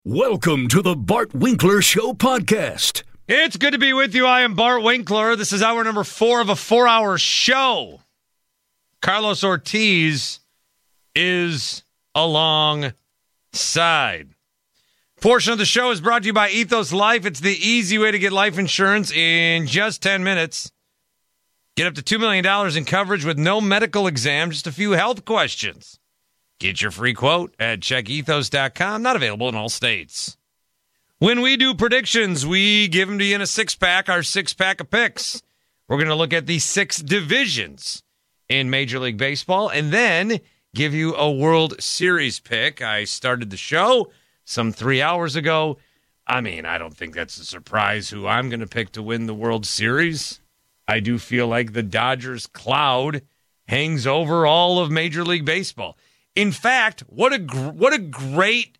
Welcome to the Bart Winkler Show podcast. It's good to be with you. I am Bart Winkler. This is hour number 4 of a 4-hour show. Carlos Ortiz is alongside. Portion of the show is brought to you by Ethos Life. It's the easy way to get life insurance in just 10 minutes. Get up to $2 million in coverage with no medical exam, just a few health questions. Get your free quote at checkethos.com. Not available in all states. When we do predictions, we give them to you in a six-pack, our six-pack of picks. We're going to look at the 6 divisions in Major League Baseball and then give you a World Series pick. I started the show some 3 hours ago. I mean, I don't think that's a surprise who I'm going to pick to win the World Series. I do feel like the Dodgers cloud hangs over all of Major League Baseball. In fact, what a great,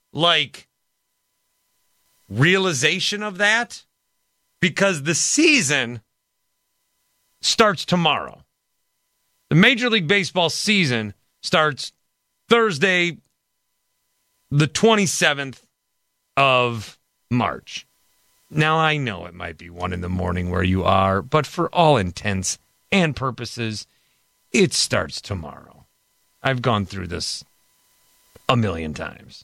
realization of that, because the season starts tomorrow. The Major League Baseball season starts Thursday, the 27th of March. Now, I know it might be 1 a.m. where you are, but for all intents and purposes, it starts tomorrow. I've gone through this a million times.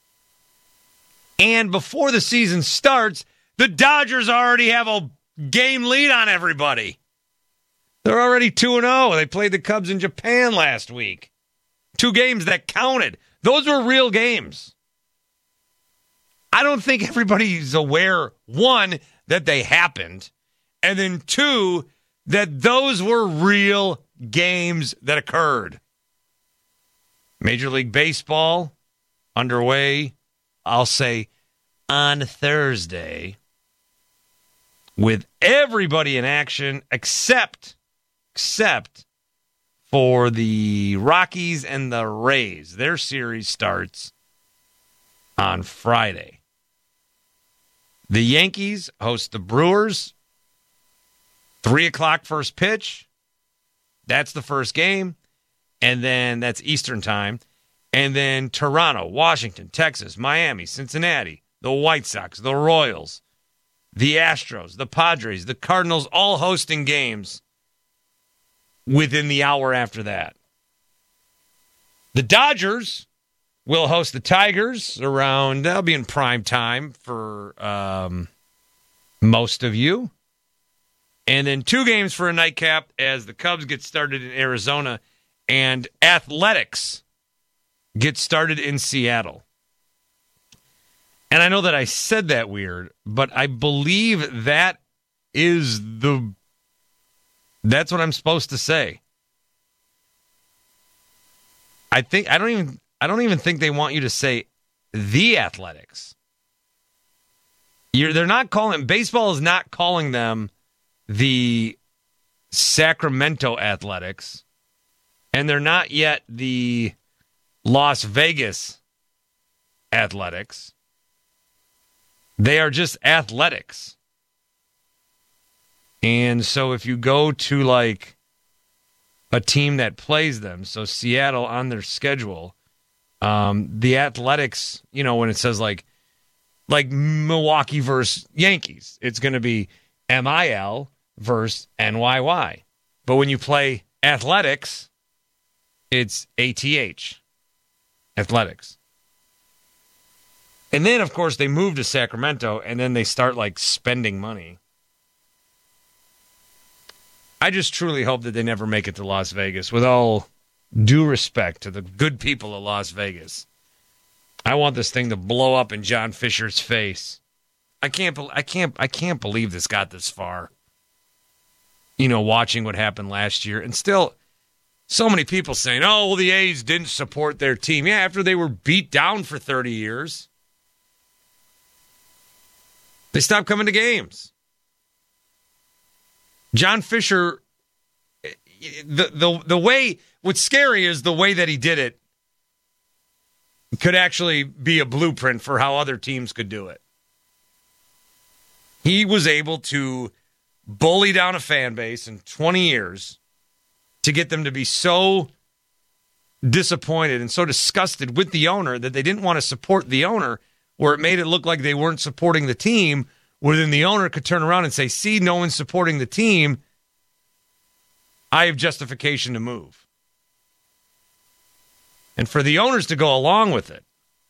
And before the season starts, the Dodgers already have a game lead on everybody. They're already 2-0. They played the Cubs in Japan last week. 2 games that counted. Those were real games. I don't think everybody's aware, 1, that they happened, and then 2, that those were real games that occurred. Major League Baseball underway, I'll say, on Thursday, with everybody in action except for the Rockies and the Rays. Their series starts on Friday. The Yankees host the Brewers. 3 o'clock first pitch. That's the first game. And then that's Eastern time. And then Toronto, Washington, Texas, Miami, Cincinnati, the White Sox, the Royals, the Astros, the Padres, the Cardinals, all hosting games within the hour after that. The Dodgers will host the Tigers around, that'll be in prime time for most of you. And then 2 games for a nightcap as the Cubs get started in Arizona and Athletics get started in Seattle. And I know that I said that weird, but I believe that's what I'm supposed to say. I don't even think they want you to say the Athletics. Baseball is not calling them the Sacramento Athletics. And they're not yet the Las Vegas Athletics. They are just Athletics. And so if you go to a team that plays them, so Seattle on their schedule, the Athletics, when it says like Milwaukee versus Yankees, it's going to be MIL versus NYY. But when you play Athletics, it's ATH, Athletics. And then, of course, they move to Sacramento, and then they start, spending money. I just truly hope that they never make it to Las Vegas, with all due respect to the good people of Las Vegas. I want this thing to blow up in John Fisher's face. I can't believe this got this far. Watching what happened last year, and still so many people saying, oh, well, the A's didn't support their team. Yeah, after they were beat down for 30 years. They stopped coming to games. John Fisher, the way, what's scary is the way that he did it could actually be a blueprint for how other teams could do it. He was able to bully down a fan base in 20 years to get them to be so disappointed and so disgusted with the owner that they didn't want to support the owner where it made it look like they weren't supporting the team, where then the owner could turn around and say, see, no one's supporting the team. I have justification to move. And for the owners to go along with it.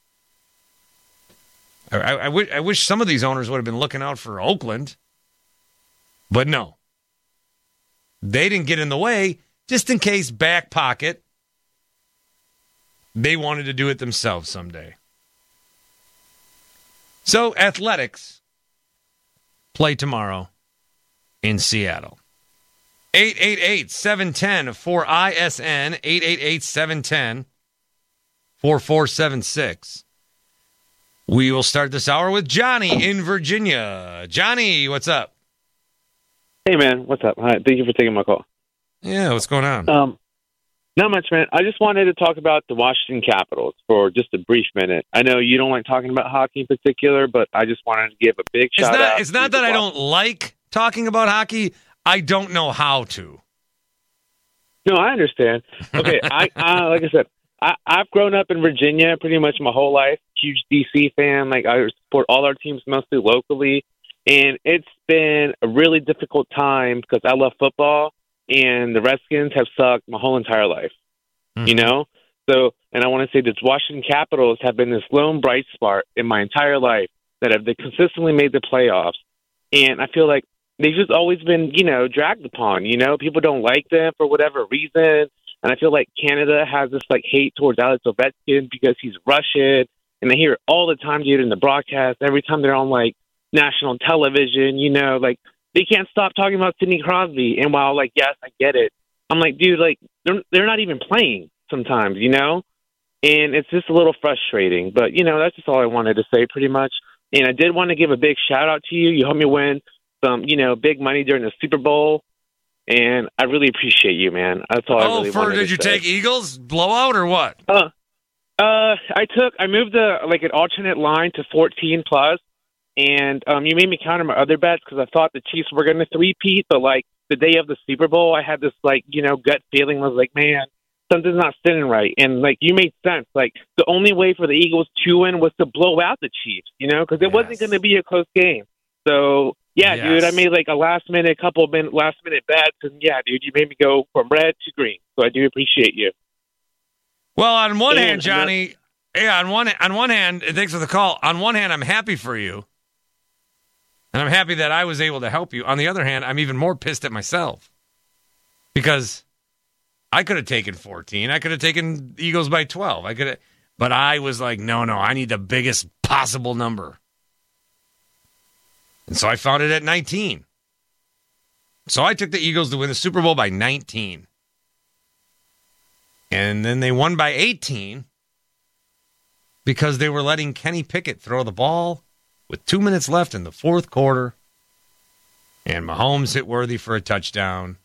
I wish some of these owners would have been looking out for Oakland. But no. They didn't get in the way, just in case, back pocket, they wanted to do it themselves someday. So, Athletics play tomorrow in Seattle. 888-710-4ISN, 888-710-4476. We will start this hour with Johnny in Virginia. Johnny, what's up? Hey, man. What's up? Hi. Thank you for taking my call. Yeah, what's going on? Not much, man. I just wanted to talk about the Washington Capitals for just a brief minute. I know you don't like talking about hockey in particular, but I just wanted to give a big shout out. It's not that I don't like talking about hockey. I don't know how to. No, I understand. Okay, like I said, I've grown up in Virginia pretty much my whole life. Huge DC fan. Like, I support all our teams mostly locally. And it's been a really difficult time because I love football, and the Redskins have sucked my whole entire life, you know? So, and I want to say that Washington Capitals have been this lone bright spot in my entire life that have consistently made the playoffs. And I feel like they've just always been, dragged upon, People don't like them for whatever reason. And I feel like Canada has this, hate towards Alex Ovechkin because he's Russian. And I hear it all the time, dude, in the broadcast. Every time they're on, national television, they can't stop talking about Sidney Crosby. And while, yes, I get it, I'm like, dude, they're not even playing sometimes, And it's just a little frustrating. But, that's just all I wanted to say pretty much. And I did want to give a big shout out to you. You helped me win some, big money during the Super Bowl. And I really appreciate you, man. That's all I really wanted to say. Did you take Eagles blowout or what? I moved an alternate line to 14 plus. And you made me counter my other bets because I thought the Chiefs were going to three-peat. But, the day of the Super Bowl, I had this, gut feeling. I was like, man, something's not sitting right. And, you made sense. The only way for the Eagles to win was to blow out the Chiefs, because it wasn't going to be a close game. So, yeah, dude, I made, a last-minute bets. And, yeah, dude, you made me go from red to green. So I do appreciate you. Well, on one hand, Johnny, on one hand, thanks for the call. On one hand, I'm happy for you. And I'm happy that I was able to help you. On the other hand, I'm even more pissed at myself because I could have taken 14. I could have taken Eagles by 12. But I was like, no, I need the biggest possible number. And so I found it at 19. So I took the Eagles to win the Super Bowl by 19. And then they won by 18 because they were letting Kenny Pickett throw the ball with 2 minutes left in the fourth quarter, and Mahomes hit Worthy for a touchdown.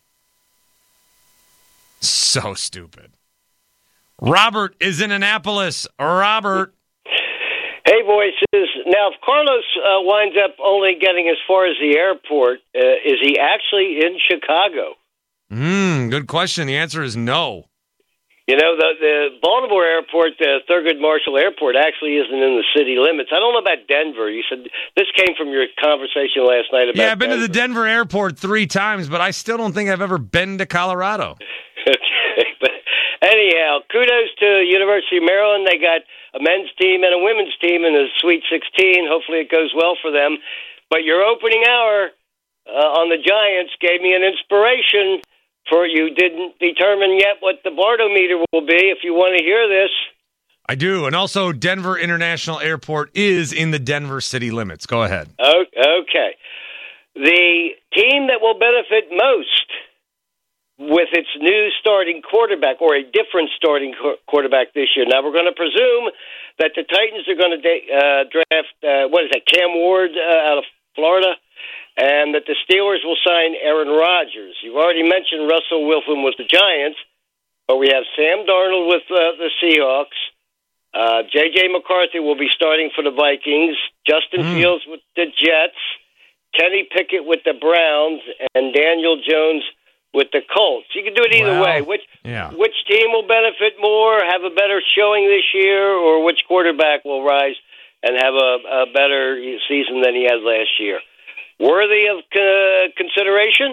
So stupid. Robert is in Annapolis. Robert. Hey, voices. Now, if Carlos winds up only getting as far as the airport, is he actually in Chicago? Good question. The answer is no. The Baltimore airport, the Thurgood Marshall Airport, actually isn't in the city limits. I don't know about Denver. You said this came from your conversation last night about Yeah, I've been Denver. to the Denver airport 3 times, but I still don't think I've ever been to Colorado. Okay, but anyhow, kudos to University of Maryland. They got a men's team and a women's team in the Sweet 16. Hopefully it goes well for them. But your opening hour on the Giants gave me an inspiration. For you didn't determine yet what the Bardo meter will be. If you want to hear this, I do, and also Denver International Airport is in the Denver city limits. Go ahead. Okay, the team that will benefit most with its new starting quarterback or a different starting quarterback this year. Now we're going to presume that the Titans are going to draft Cam Ward out of Florida. And that the Steelers will sign Aaron Rodgers. You've already mentioned Russell Wilson with the Giants, but we have Sam Darnold with the Seahawks. J.J. McCarthy will be starting for the Vikings. Justin Fields with the Jets. Kenny Pickett with the Browns. And Daniel Jones with the Colts. You can do it either way. Which team will benefit more, have a better showing this year, or which quarterback will rise and have a better season than he had last year. Worthy of consideration?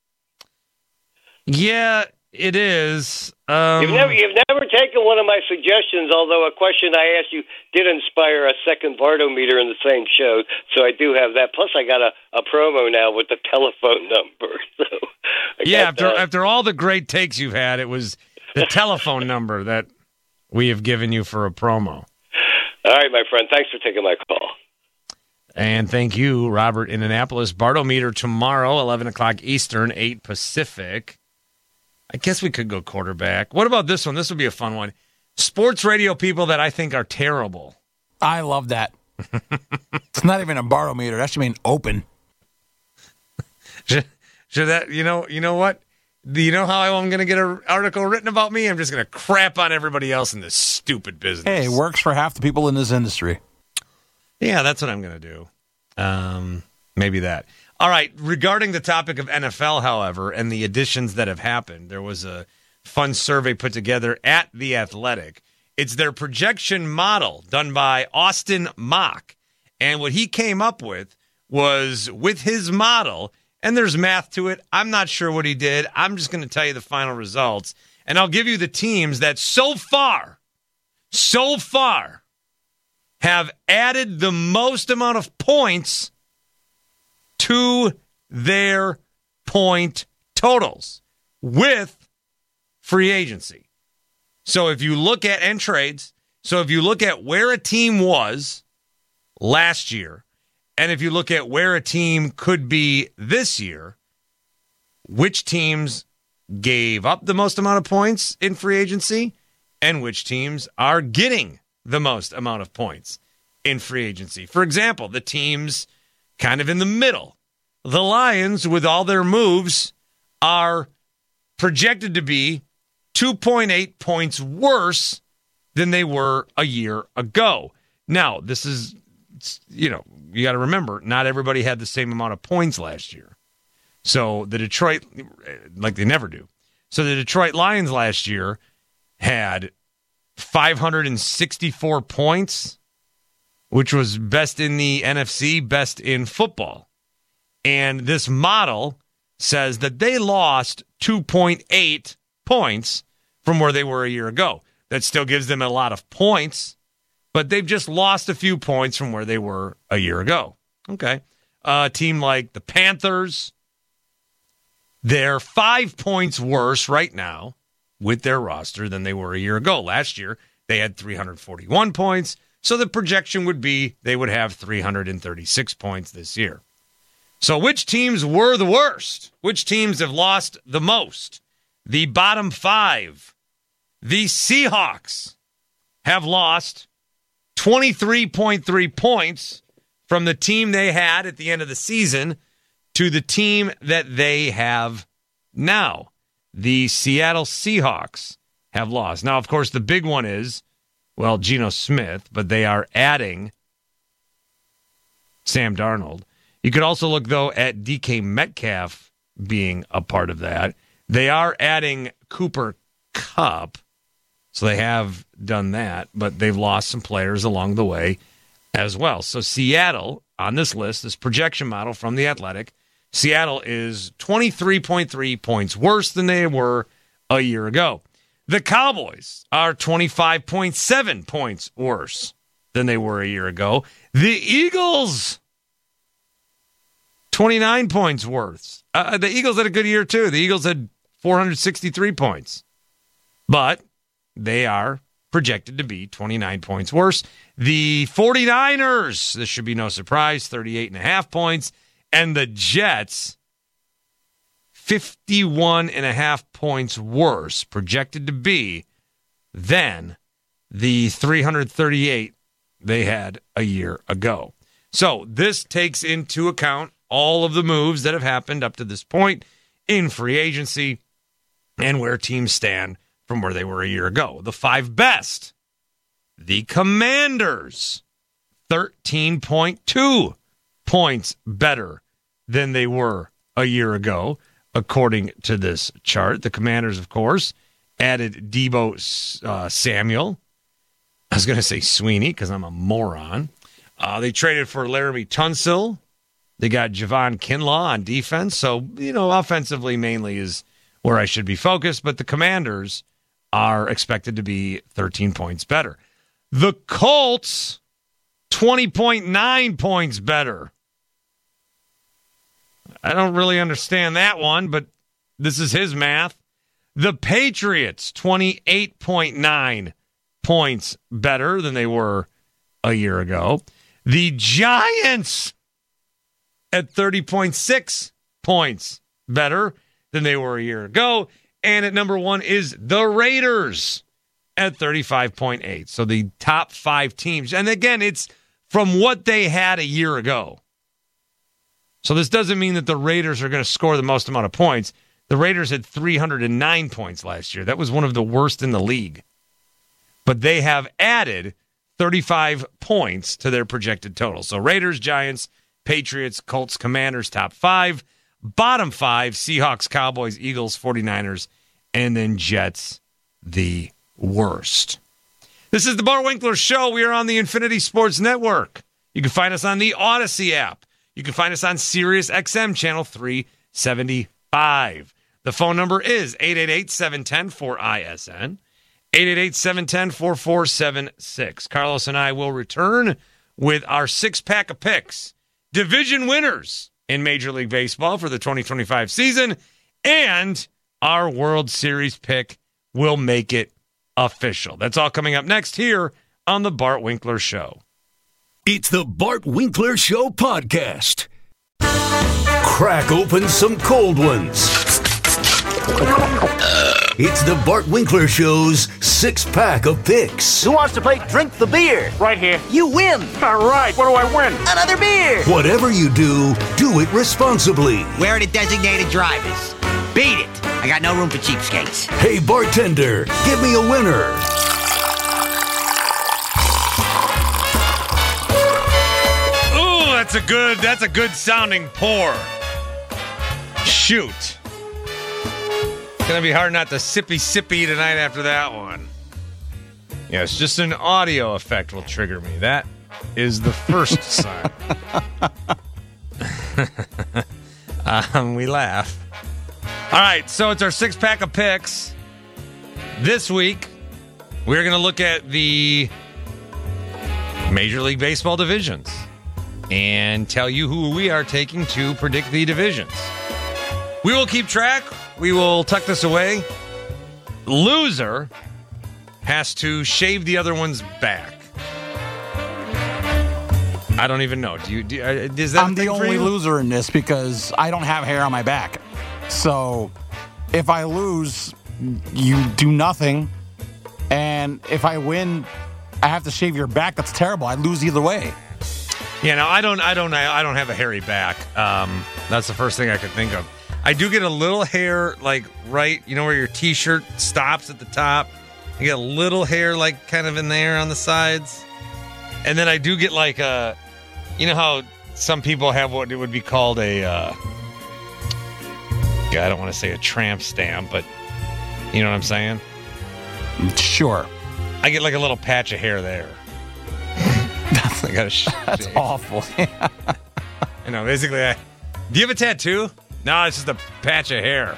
Yeah, it is. You've never taken one of my suggestions, although a question I asked you did inspire a second Bardo meter in the same show, so I do have that. Plus, I got a promo now with the telephone number. So after all the great takes you've had, it was the telephone number that we have given you for a promo. All right, my friend. Thanks for taking my call. And thank you, Robert in Annapolis. Bardo meter tomorrow, 11 o'clock Eastern, 8 Pacific. I guess we could go quarterback. What about this one? This would be a fun one. Sports radio people that I think are terrible. I love that. It's not even a barometer. That should mean open. Should that, you know what? Do you know how I'm going to get an article written about me? I'm just going to crap on everybody else in this stupid business. Hey, it works for half the people in this industry. Yeah, that's what I'm going to do. Maybe that. All right, regarding the topic of NFL, however, and the additions that have happened, there was a fun survey put together at The Athletic. It's their projection model done by Austin Mock. And what he came up with was, with his model, and there's math to it. I'm not sure what he did. I'm just going to tell you the final results. And I'll give you the teams that so far, have added the most amount of points to their point totals with free agency. So if you look at end trades, so if you look at where a team was last year, and if you look at where a team could be this year, which teams gave up the most amount of points in free agency and which teams are getting the most amount of points in free agency. For example, the teams kind of in the middle. The Lions, with all their moves, are projected to be 2.8 points worse than they were a year ago. Now, this is, you got to remember, not everybody had the same amount of points last year. So the Detroit, like they never do. So the Detroit Lions last year had 564 points, which was best in the NFC, best in football. And this model says that they lost 2.8 points from where they were a year ago. That still gives them a lot of points, but they've just lost a few points from where they were a year ago. Okay. A team like the Panthers, they're 5 points worse right now with their roster than they were a year ago. Last year, they had 341 points, so the projection would be they would have 336 points this year. So which teams were the worst? Which teams have lost the most? The bottom five. The Seahawks have lost 23.3 points from the team they had at the end of the season to the team that they have now. The Seattle Seahawks have lost. Now, of course, the big one is, well, Geno Smith, but they are adding Sam Darnold. You could also look, though, at DK Metcalf being a part of that. They are adding Cooper Kupp, so they have done that, but they've lost some players along the way as well. So Seattle, on this list, this projection model from The Athletic, Seattle is 23.3 points worse than they were a year ago. The Cowboys are 25.7 points worse than they were a year ago. The Eagles, 29 points worse. The Eagles had a good year, too. The Eagles had 463 points. But they are projected to be 29 points worse. The 49ers, this should be no surprise, 38.5 points. And the Jets, 51.5 points worse, projected to be than the 338 they had a year ago. So this takes into account all of the moves that have happened up to this point in free agency and where teams stand from where they were a year ago. The five best, the Commanders, 13.2 points better than they were a year ago, according to this chart. The Commanders, of course, added Deebo Samuel. I was going to say Sweeney because I'm a moron. They traded for Laramie Tunsil. They got Javon Kinlaw on defense. So, offensively mainly is where I should be focused. But the Commanders are expected to be 13 points better. The Colts, 20.9 points better. I don't really understand that one, but this is his math. The Patriots, 28.9 points better than they were a year ago. The Giants at 30.6 points better than they were a year ago. And at number 1 is the Raiders at 35.8. So the top 5 teams. And again, it's from what they had a year ago. So this doesn't mean that the Raiders are going to score the most amount of points. The Raiders had 309 points last year. That was one of the worst in the league. But they have added 35 points to their projected total. So Raiders, Giants, Patriots, Colts, Commanders, top 5. Bottom 5, Seahawks, Cowboys, Eagles, 49ers, and then Jets, the worst. This is the Bart Winkler Show. We are on the Infinity Sports Network. You can find us on the Odyssey app. You can find us on Sirius XM channel 375. The phone number is 888-710-4ISN, 888-710-4476. Carlos and I will return with our 6-pack of picks. Division winners in Major League Baseball for the 2025 season, and our World Series pick will make it official. That's all coming up next here on the Bart Winkler Show. It's the Bart Winkler Show podcast. Crack open some cold ones. It's the Bart Winkler Show's 6-pack of picks. Who wants to play Drink the Beer? Right here. You win. All right. What do I win? Another beer. Whatever you do it responsibly. Where are the designated drivers? Beat it. I got no room for cheapskates. Hey, bartender, give me a winner. Ooh, that's a good sounding pour. Shoot. It's going to be hard not to sippy tonight after that one. Yes, just an audio effect will trigger me. That is the first sign. We laugh. All right, so it's our 6-pack of picks. This week, we're going to look at the Major League Baseball divisions and tell you who we are taking to predict the divisions. We will keep track. We will tuck this away. Loser has to shave the other one's back. I don't even know. Is that I'm the only loser in this because I don't have hair on my back. So if I lose, you do nothing. And if I win, I have to shave your back. That's terrible. I lose either way. Yeah, no, I don't have a hairy back. That's the first thing I could think of. I do get a little hair, like right, where your T-shirt stops at the top. I get a little hair, like kind of in there on the sides, and then I do get like a, how some people have what it would be called a, I don't want to say a tramp stamp, but you know what I'm saying? Sure. I get like a little patch of hair there. That's awful. Basically, do you have a tattoo? No, it's just a patch of hair.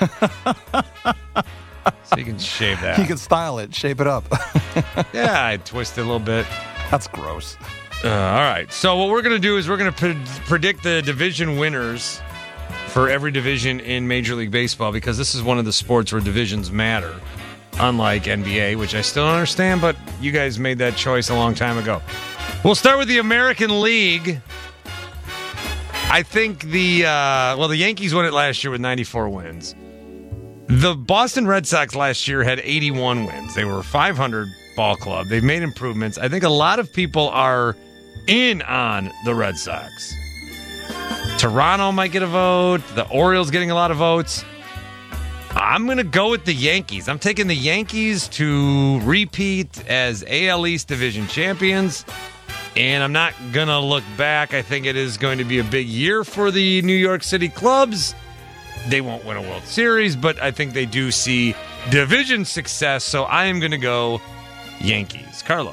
So you can shave that. You can style it, shape it up. Yeah, I twist it a little bit. That's gross. All right. So what we're going to do is we're going to predict the division winners for every division in Major League Baseball, because this is one of the sports where divisions matter, unlike NBA, which I still don't understand, but you guys made that choice a long time ago. We'll start with the American League. I think the Yankees won it last year with 94 wins. The Boston Red Sox last year had 81 wins. They were a 500 ball club. They've made improvements. I think a lot of people are in on the Red Sox. Toronto might get a vote. The Orioles getting a lot of votes. I'm going to go with the Yankees. I'm taking the Yankees to repeat as AL East division champions. And I'm not going to look back. I think it is going to be a big year for the New York City clubs. They won't win a World Series, but I think they do see division success. So I am going to go Yankees. Carlos.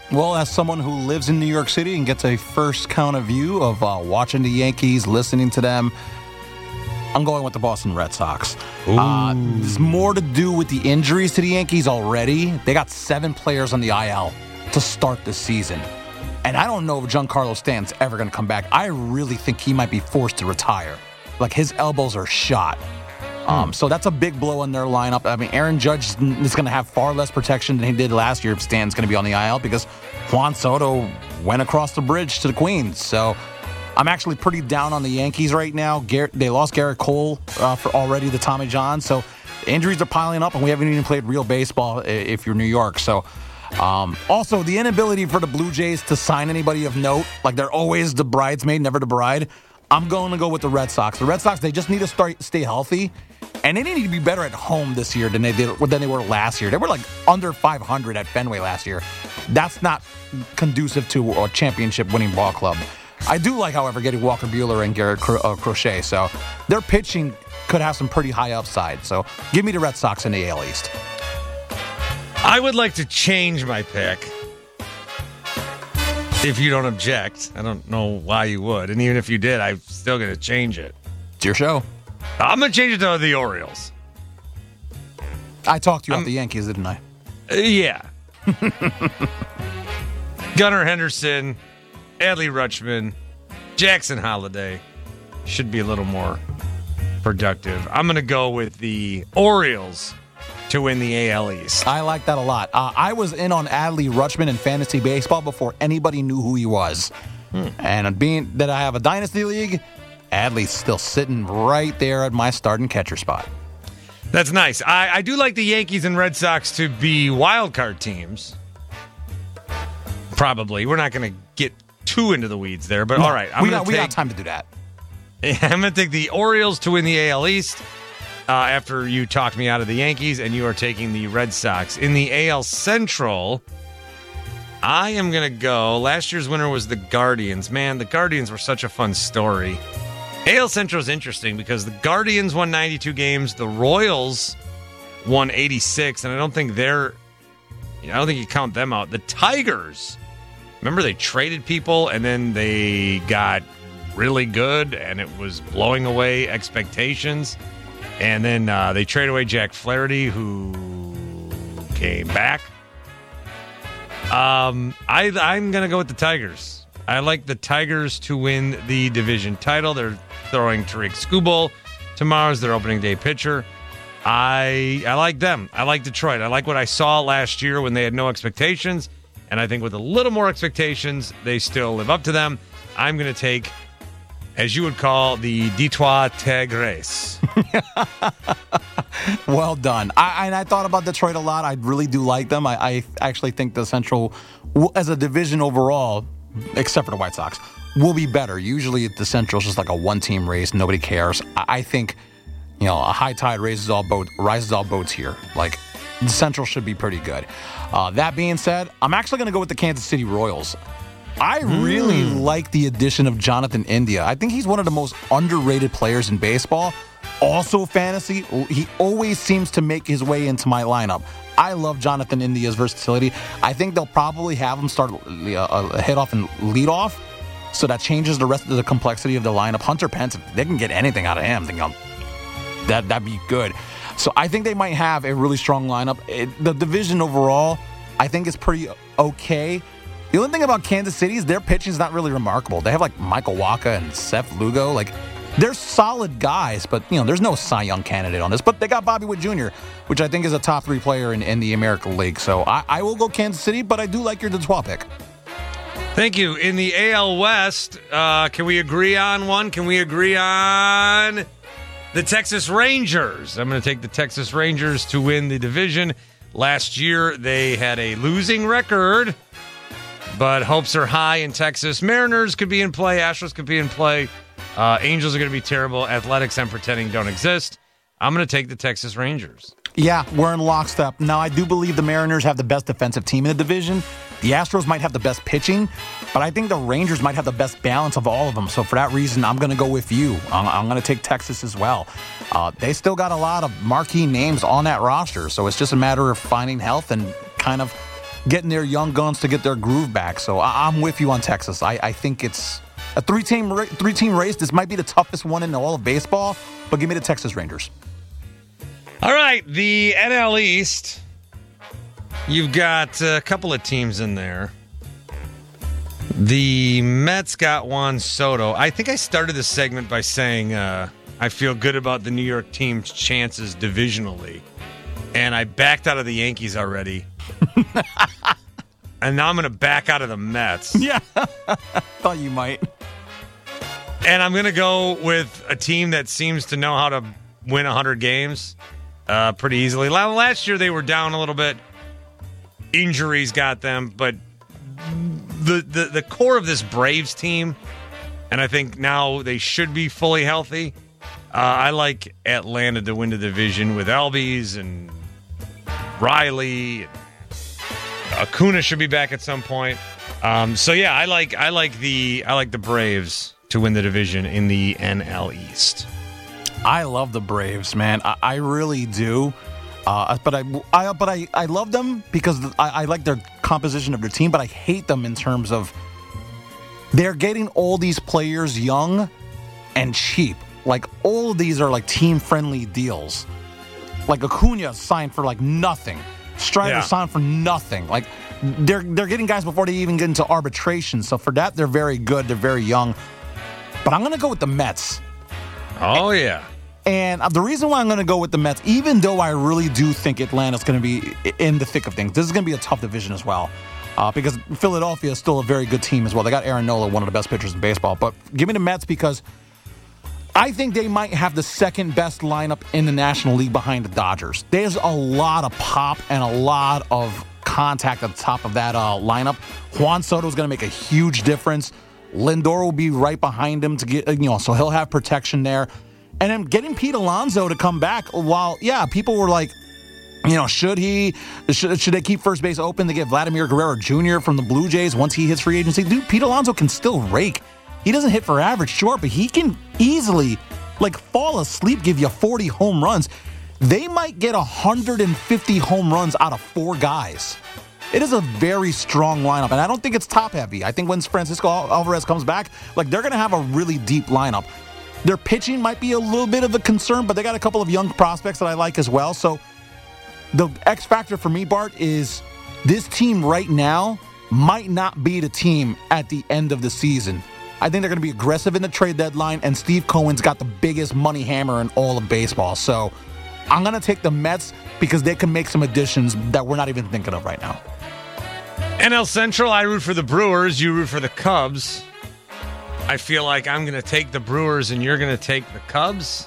Well, as someone who lives in New York City and gets a first count of view of watching the Yankees, listening to them, I'm going with the Boston Red Sox. There's more to do with the injuries to the Yankees already. They got 7 players on the IL to start the season. And I don't know if Giancarlo Stanton's ever going to come back. I really think he might be forced to retire. Like, his elbows are shot. So that's a big blow in their lineup. I mean, Aaron Judge is going to have far less protection than he did last year if Stanton's going to be on the IL because Juan Soto went across the bridge to the Queens. So I'm actually pretty down on the Yankees right now. They lost Garrett Cole for already to Tommy John. So injuries are piling up, and we haven't even played real baseball if you're New York. So also, the inability for the Blue Jays to sign anybody of note, like they're always the bridesmaid, never the bride. I'm going to go with the Red Sox. The Red Sox, they just need to stay healthy, and they need to be better at home this year than they were last year. They were like under 500 at Fenway last year. That's not conducive to a championship-winning ball club. I do like, however, getting Walker Buehler and Garrett Crochet, so their pitching could have some pretty high upside. So give me the Red Sox in the AL East. I would like to change my pick. If you don't object. I don't know why you would. And even if you did, I'm still going to change it. It's your show. I'm going to change it to the Orioles. I talked to you about the Yankees, didn't I? Yeah. Gunnar Henderson, Adley Rutschman, Jackson Holiday should be a little more productive. I'm going to go with the Orioles to win the AL East. I like that a lot. I was in on Adley Rutschman in fantasy baseball before anybody knew who he was. And being that I have a dynasty league, Adley's still sitting right there at my starting catcher spot. That's nice. I do like the Yankees and Red Sox to be wild card teams. Probably. We're not going to get too into the weeds there, but all right. We got time to do that. I'm going to take the Orioles to win the AL East. After you talked me out of the Yankees, and you are taking the Red Sox. In the AL Central, I am going to go. Last year's winner was the Guardians. Man, the Guardians were such a fun story. AL Central is interesting because the Guardians won 92 games. The Royals won 86, and I don't think you count them out. The Tigers, remember they traded people, and then they got really good, and it was blowing away expectations. And then they trade away Jack Flaherty, who came back. I'm going to go with the Tigers. I like the Tigers to win the division title. They're throwing Tariq Skubal tomorrow as their opening day pitcher. I like them. I like Detroit. I like what I saw last year when they had no expectations. And I think with a little more expectations, they still live up to them. I'm going to take, as you would call, the Detroit Tigres. Well done. I thought about Detroit a lot. I really do like them. I actually think the Central, as a division overall, except for the White Sox, will be better. Usually the Central is just like a one-team race. Nobody cares. I think, a high tide rises all boats here. Like, the Central should be pretty good. That being said, I'm actually going to go with the Kansas City Royals. I really like the addition of Jonathan India. I think he's one of the most underrated players in baseball. Also fantasy, he always seems to make his way into my lineup. I love Jonathan India's versatility. I think they'll probably have him start hit off and lead off, so that changes the rest of the complexity of the lineup. Hunter Pence, if they can get anything out of him, that'd be good. So I think they might have a really strong lineup. The division overall, I think, is pretty okay. The only thing about Kansas City is their pitching is not really remarkable. They have like Michael Wacha and Seth Lugo. Like, they're solid guys, but there's no Cy Young candidate on this. But they got Bobby Witt Jr., which I think is a top 3 player in the American League. So I will go Kansas City, but I do like your Detroit pick. Thank you. In the AL West, can we agree on one? Can we agree on the Texas Rangers? I'm going to take the Texas Rangers to win the division. Last year, they had a losing record, but hopes are high in Texas. Mariners could be in play. Astros could be in play. Angels are going to be terrible. Athletics, I'm pretending, don't exist. I'm going to take the Texas Rangers. Yeah, we're in lockstep. Now, I do believe the Mariners have the best defensive team in the division. The Astros might have the best pitching, but I think the Rangers might have the best balance of all of them. So for that reason, I'm going to go with you. I'm going to take Texas as well. They still got a lot of marquee names on that roster, so it's just a matter of finding health and kind of getting their young guns to get their groove back. So I'm with you on Texas. I think it's a three-team race. This might be the toughest one in all of baseball, but give me the Texas Rangers. All right, the NL East. You've got a couple of teams in there. The Mets got Juan Soto. I think I started this segment by saying I feel good about the New York team's chances divisionally. And I backed out of the Yankees already. And now I'm going to back out of the Mets. Yeah, thought you might. And I'm going to go with a team that seems to know how to win 100 games pretty easily. Last year they were down a little bit. Injuries got them, but the core of this Braves team, and I think now they should be fully healthy. I like Atlanta to win the division with Albies and Riley. Acuna should be back at some point. So yeah, I like the Braves to win the division in the NL East. I love the Braves, man. I really do. But I love them because I like their composition of their team, but I hate them in terms of they're getting all these players young and cheap. Like, all of these are like team-friendly deals. Like, Acuna signed for like nothing. Strider signed for nothing. Like, they're getting guys before they even get into arbitration. So for that, they're very good. They're very young. But I'm going to go with the Mets. Oh, yeah. And the reason why I'm going to go with the Mets, even though I really do think Atlanta's going to be in the thick of things, this is going to be a tough division as well. Because Philadelphia is still a very good team as well. They got Aaron Nola, one of the best pitchers in baseball. But give me the Mets because I think they might have the second best lineup in the National League behind the Dodgers. There's a lot of pop and a lot of contact at the top of that lineup. Juan Soto is going to make a huge difference. Lindor will be right behind him to get, so he'll have protection there. And then getting Pete Alonso to come back while, people were like, should they keep first base open to get Vladimir Guerrero Jr. from the Blue Jays once he hits free agency? Dude, Pete Alonso can still rake. He doesn't hit for average, sure, but he can easily, fall asleep, give you 40 home runs. They might get 150 home runs out of 4 guys. It is a very strong lineup, and I don't think it's top-heavy. I think when Francisco Alvarez comes back, they're going to have a really deep lineup. Their pitching might be a little bit of a concern, but they got a couple of young prospects that I like as well. So the X factor for me, Bart, is this team right now might not be the team at the end of the season. I think they're going to be aggressive in the trade deadline, and Steve Cohen's got the biggest money hammer in all of baseball. So I'm going to take the Mets because they can make some additions that we're not even thinking of right now. NL Central, I root for the Brewers. You root for the Cubs. I feel like I'm going to take the Brewers and you're going to take the Cubs.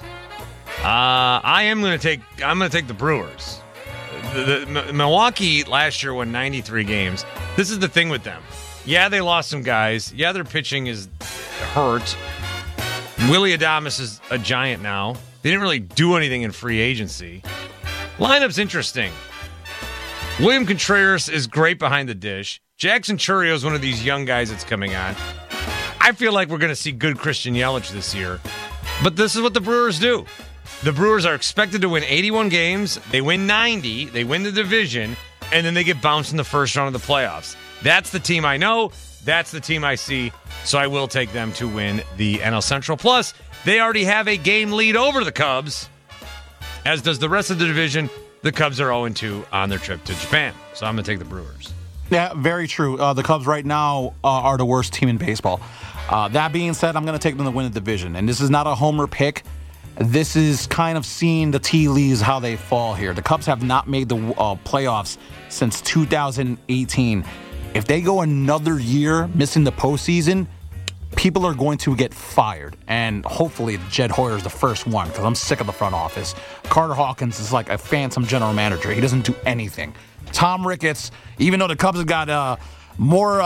I'm going to take the Brewers. The Milwaukee last year won 93 games. This is the thing with them. Yeah, they lost some guys. Yeah, their pitching is hurt. Willie Adames is a giant now. They didn't really do anything in free agency. Lineup's interesting. William Contreras is great behind the dish. Jackson Chourio is one of these young guys that's coming on. I feel like we're going to see good Christian Yelich this year. But this is what the Brewers do. The Brewers are expected to win 81 games. They win 90. They win the division. And then they get bounced in the first round of the playoffs. That's the team I know. That's the team I see. So I will take them to win the NL Central. Plus, they already have a game lead over the Cubs, as does the rest of the division. The Cubs are 0-2 on their trip to Japan. So I'm going to take the Brewers. Yeah, very true. The Cubs right now are the worst team in baseball. That being said, I'm going to take them to win the division. And this is not a homer pick. This is kind of seeing the tea leaves, how they fall here. The Cubs have not made the playoffs since 2018. If they go another year missing the postseason, people are going to get fired. And hopefully Jed Hoyer is the first one, because I'm sick of the front office. Carter Hawkins is like a phantom general manager. He doesn't do anything. Tom Ricketts, even though the Cubs have got more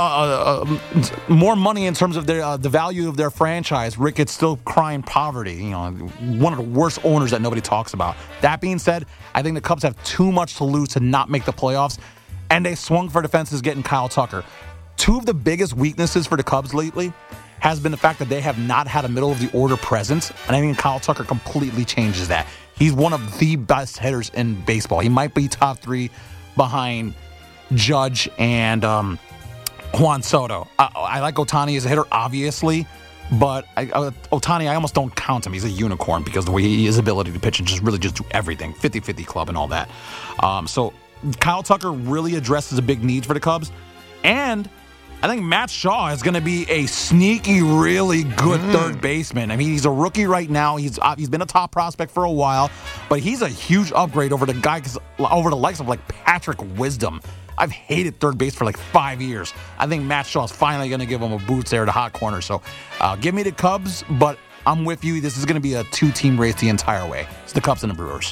money in terms of their the value of their franchise, Ricketts still crying poverty. One of the worst owners that nobody talks about. That being said, I think the Cubs have too much to lose to not make the playoffs, and they swung for the fences getting Kyle Tucker. Two of the biggest weaknesses for the Cubs lately has been the fact that they have not had a middle-of-the-order presence, and I think Kyle Tucker completely changes that. He's one of the best hitters in baseball. He might be top 3 behind Judge and Juan Soto. I like Ohtani as a hitter, obviously, but Ohtani, I almost don't count him. He's a unicorn because the way his ability to pitch and just do everything, 50-50 club and all that. So Kyle Tucker really addresses a big need for the Cubs, and I think Matt Shaw is going to be a sneaky, really good third baseman. I mean, he's a rookie right now. He's been a top prospect for a while, but he's a huge upgrade over the likes of like Patrick Wisdom. I've hated third base for like 5 years. I think Matt Shaw is finally going to give him a boost there at the hot corner. So give me the Cubs, but I'm with you. This is going to be a two-team race the entire way. It's the Cubs and the Brewers.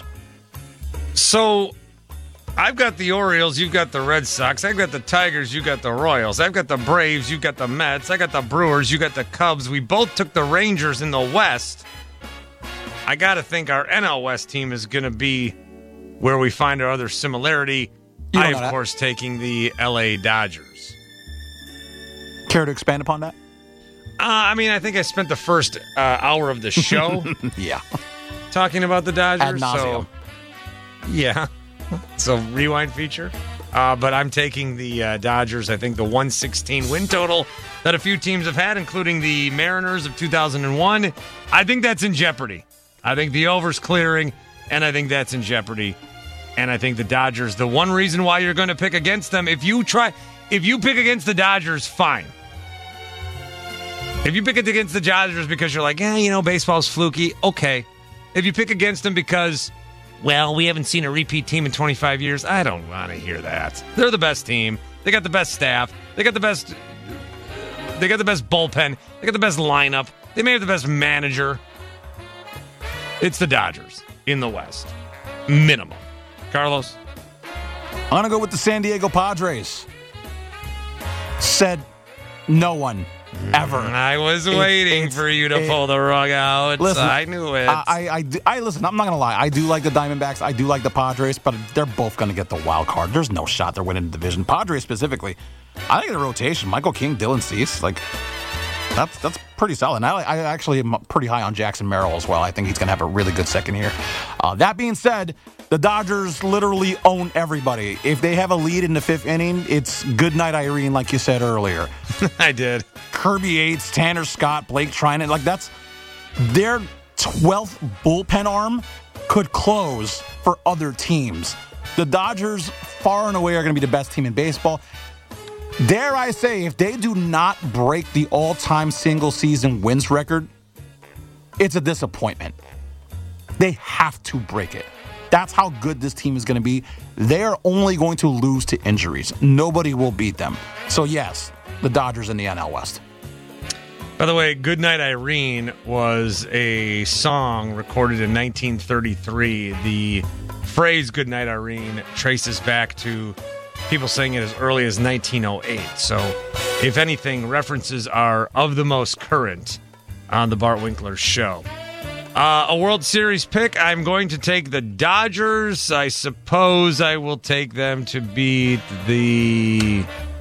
So I've got the Orioles, you've got the Red Sox. I've got the Tigers, you got the Royals. I've got the Braves, you got the Mets. I got the Brewers, you got the Cubs. We both took the Rangers in the West. I got to think our NL West team is going to be where we find our other similarity. I, of course, taking the LA Dodgers. Care to expand upon that? I mean, I think I spent the first hour of the show talking about the Dodgers. Ad nauseum. So, yeah. So, rewind feature. But I'm taking the Dodgers. I think the 116 win total that a few teams have had, including the Mariners of 2001, I think that's in jeopardy. I think the over's clearing, and I think that's in jeopardy. And I think the Dodgers, the one reason why you're going to pick against them, if you pick against the Dodgers, fine. If you pick it against the Dodgers because you're like, baseball's fluky, okay. If you pick against them because, well, we haven't seen a repeat team in 25 years, I don't want to hear that. They're the best team. They got the best staff. They got the best bullpen. They got the best lineup. They may have the best manager. It's the Dodgers in the West. Minimum. Carlos? I'm going to go with the San Diego Padres. Said no one ever. I was waiting for you to pull the rug out. Listen, I knew it. I listen, I'm not going to lie. I do like the Diamondbacks. I do like the Padres, but they're both going to get the wild card. There's no shot they're winning the division. Padres specifically. I think the rotation, Michael King, Dylan Cease, that's pretty solid. And I actually am pretty high on Jackson Merrill as well. I think he's going to have a really good second year. That being said, the Dodgers literally own everybody. If they have a lead in the fifth inning, it's good night, Irene, like you said earlier. I did. Kirby Yates, Tanner Scott, Blake Trinan, that's their 12th bullpen arm could close for other teams. The Dodgers, far and away, are going to be the best team in baseball. Dare I say, if they do not break the all-time single-season wins record, it's a disappointment. They have to break it. That's how good this team is going to be. They're only going to lose to injuries. Nobody will beat them. So, yes, the Dodgers in the NL West. By the way, Goodnight Irene was a song recorded in 1933. The phrase Goodnight Irene traces back to people saying it as early as 1908. So, if anything, references are of the most current on the Bart Winkler Show. A World Series pick, I'm going to take the Dodgers. I suppose I will take them to beat the...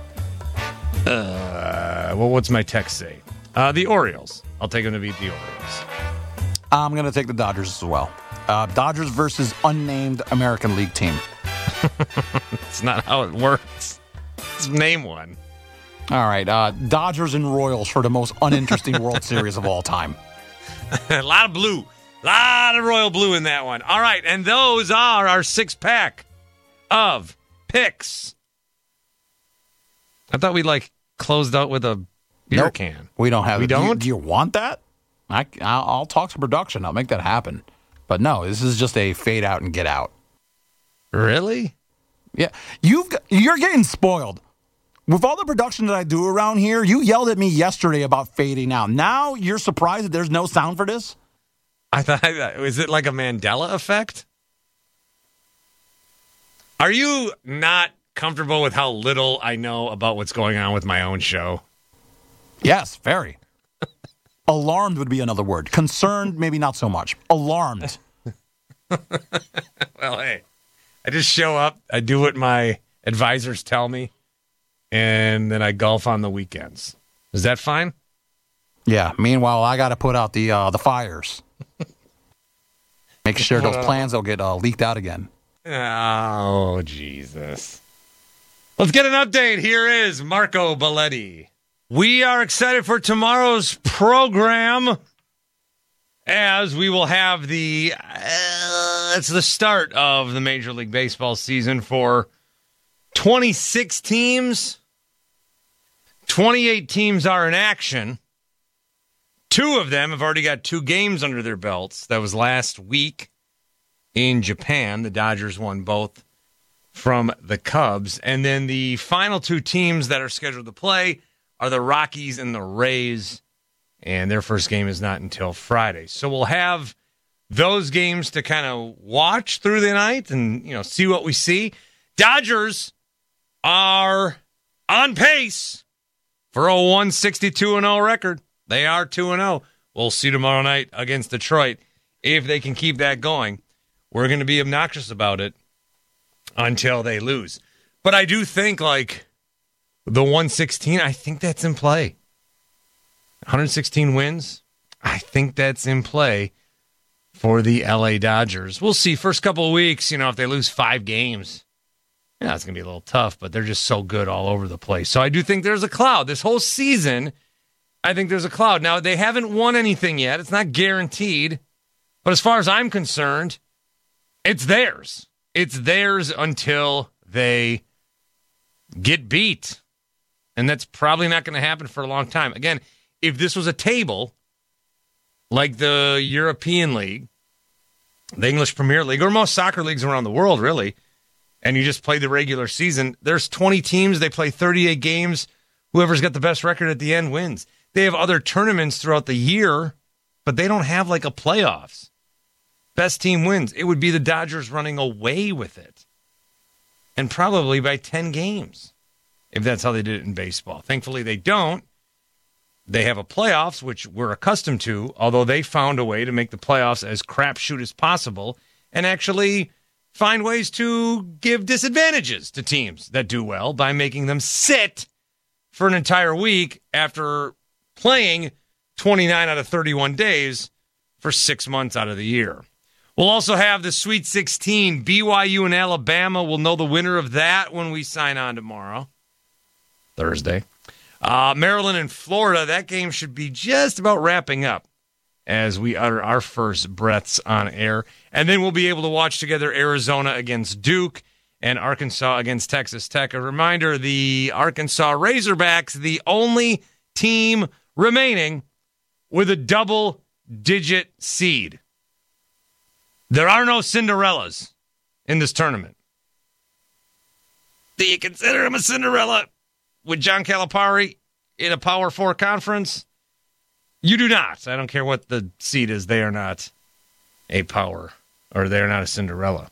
what's my text say? The Orioles. I'll take them to beat the Orioles. I'm going to take the Dodgers as well. Dodgers versus unnamed American League team. It's not how it works. Just name one. All right. Dodgers and Royals for the most uninteresting World Series of all time. A lot of blue. A lot of royal blue in that one. All right, and those are our 6-pack of picks. I thought we closed out with a beer can. We don't have We it. don't? Do you want that? I'll talk to production. I'll make that happen. But no, this is just a fade out and get out. Really? Yeah. You're getting spoiled. With all the production that I do around here, you yelled at me yesterday about fading out. Now you're surprised that there's no sound for this? I thought, is it like a Mandela effect? Are you not comfortable with how little I know about what's going on with my own show? Yes, very. Alarmed would be another word. Concerned, maybe not so much. Alarmed. Well, hey, I just show up. I do what my advisors tell me. And then I golf on the weekends. Is that fine? Yeah. Meanwhile, I got to put out the fires. Make sure those plans don't get leaked out again. Oh, Jesus. Let's get an update. Here is Marco Belletti. We are excited for tomorrow's program as we will have it's the start of the Major League Baseball season for 26 teams. 28 teams are in action. 2 of them have already got 2 games under their belts. That was last week in Japan. The Dodgers won both from the Cubs. And then the final 2 teams that are scheduled to play are the Rockies and the Rays. And their first game is not until Friday. So we'll have those games to kind of watch through the night and, see what we see. Dodgers are on pace for a 162-0 record. They are 2-0. We'll see tomorrow night against Detroit if they can keep that going. We're going to be obnoxious about it until they lose. But I do think, the 116, I think that's in play. 116 wins, I think that's in play for the LA Dodgers. We'll see. First couple of weeks, if they lose 5 games, it's going to be a little tough, but they're just so good all over the place. So I do think there's a cloud. This whole season, I think there's a cloud. Now, they haven't won anything yet. It's not guaranteed. But as far as I'm concerned, it's theirs. It's theirs until they get beat. And that's probably not going to happen for a long time. Again, if this was a table like the European League, the English Premier League, or most soccer leagues around the world, really, and you just play the regular season, there's 20 teams. They play 38 games. Whoever's got the best record at the end wins. They have other tournaments throughout the year, but they don't have a playoffs. Best team wins. It would be the Dodgers running away with it. And probably by 10 games, if that's how they did it in baseball. Thankfully, they don't. They have a playoffs, which we're accustomed to, although they found a way to make the playoffs as crapshoot as possible and actually find ways to give disadvantages to teams that do well by making them sit for an entire week after playing 29 out of 31 days for 6 months out of the year. We'll also have the Sweet 16, BYU and Alabama. We'll know the winner of that when we sign on tomorrow, Thursday. Maryland and Florida, that game should be just about wrapping up as we utter our first breaths on air. And then we'll be able to watch together Arizona against Duke and Arkansas against Texas Tech. A reminder, the Arkansas Razorbacks, the only team remaining with a double-digit seed. There are no Cinderellas in this tournament. Do you consider him a Cinderella with John Calipari in a Power 4 conference? You do not. I don't care what the seed is. They are not a power, or they are not a Cinderella.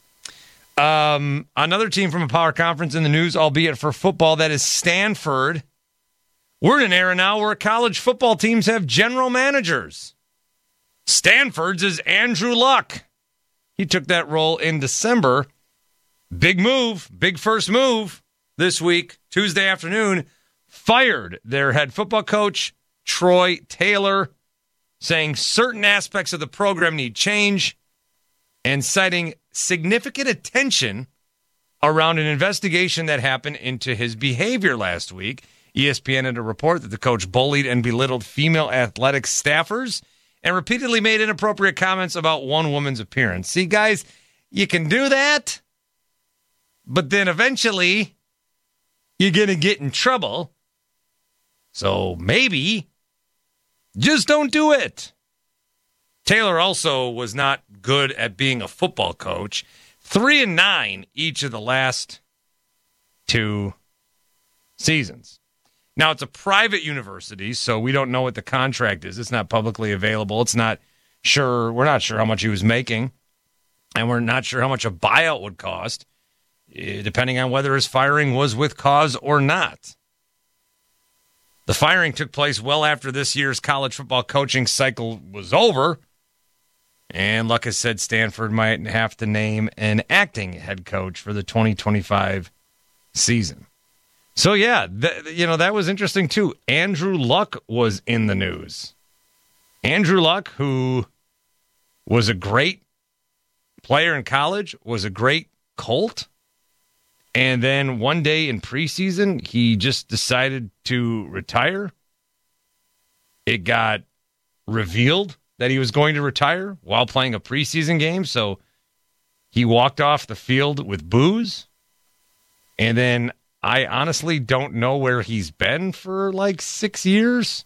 Another team from a power conference in the news, albeit for football, that is Stanford. We're in an era now where college football teams have general managers. Stanford's is Andrew Luck. He took that role in December. Big move, big first move this week, Tuesday afternoon, fired their head football coach, Troy Taylor, saying certain aspects of the program need change and citing significant attention around an investigation that happened into his behavior last week. ESPN had a report that the coach bullied and belittled female athletic staffers and repeatedly made inappropriate comments about one woman's appearance. See, guys, you can do that, but then eventually you're going to get in trouble. So maybe just don't do it. Taylor also was not good at being a football coach. 3-9 each of the last 2 seasons. Now, it's a private university, so we don't know what the contract is. It's not publicly available. We're not sure how much he was making, and we're not sure how much a buyout would cost, depending on whether his firing was with cause or not. The firing took place well after this year's college football coaching cycle was over, and Luck has said Stanford might have to name an acting head coach for the 2025 season. So, yeah, that was interesting, too. Andrew Luck was in the news. Andrew Luck, who was a great player in college, was a great Colt, And then one day in preseason, he just decided to retire. It got revealed that he was going to retire while playing a preseason game. So he walked off the field with booze. And then I honestly don't know where he's been for like 6 years.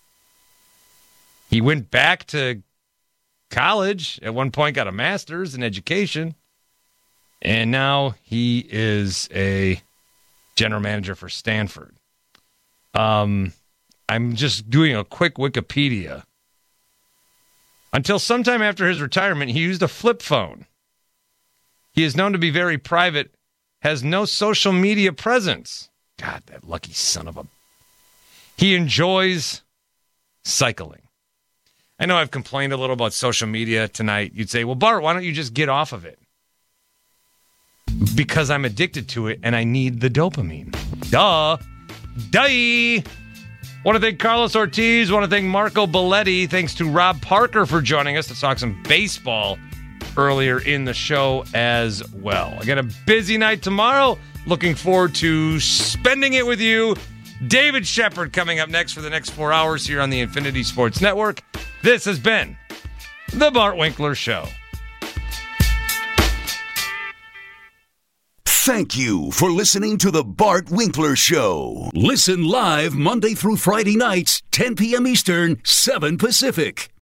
He went back to college. At one point got a master's in education. And now he is a general manager for Stanford. I'm just doing a quick Wikipedia. Until sometime after his retirement, he used a flip phone. He is known to be very private, has no social media presence. God, that lucky son of a... He enjoys cycling. I know I've complained a little about social media tonight. You'd say, well, Bart, why don't you just get off of it? Because I'm addicted to it and I need the dopamine. Duh. Want to thank Carlos Ortiz. Want to thank Marco Belletti. Thanks to Rob Parker for joining us to talk some baseball earlier in the show as well. I got a busy night tomorrow. Looking forward to spending it with you. David Shepard coming up next for the next 4 hours here on the Infinity Sports Network. This has been The Bart Winkler Show. Thank you for listening to The Bart Winkler Show. Listen live Monday through Friday nights, 10 p.m. Eastern, 7 Pacific.